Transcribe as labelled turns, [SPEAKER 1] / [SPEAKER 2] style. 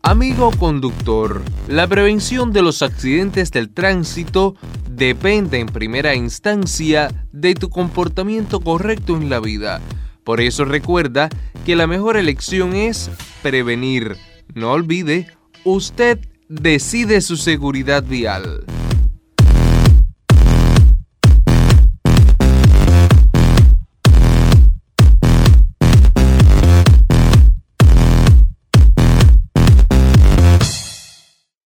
[SPEAKER 1] Amigo conductor, la prevención de los accidentes del tránsito depende en primera instancia de tu comportamiento correcto en la vida. Por eso recuerda que la mejor elección es prevenir. No olvide, usted decide su seguridad vial.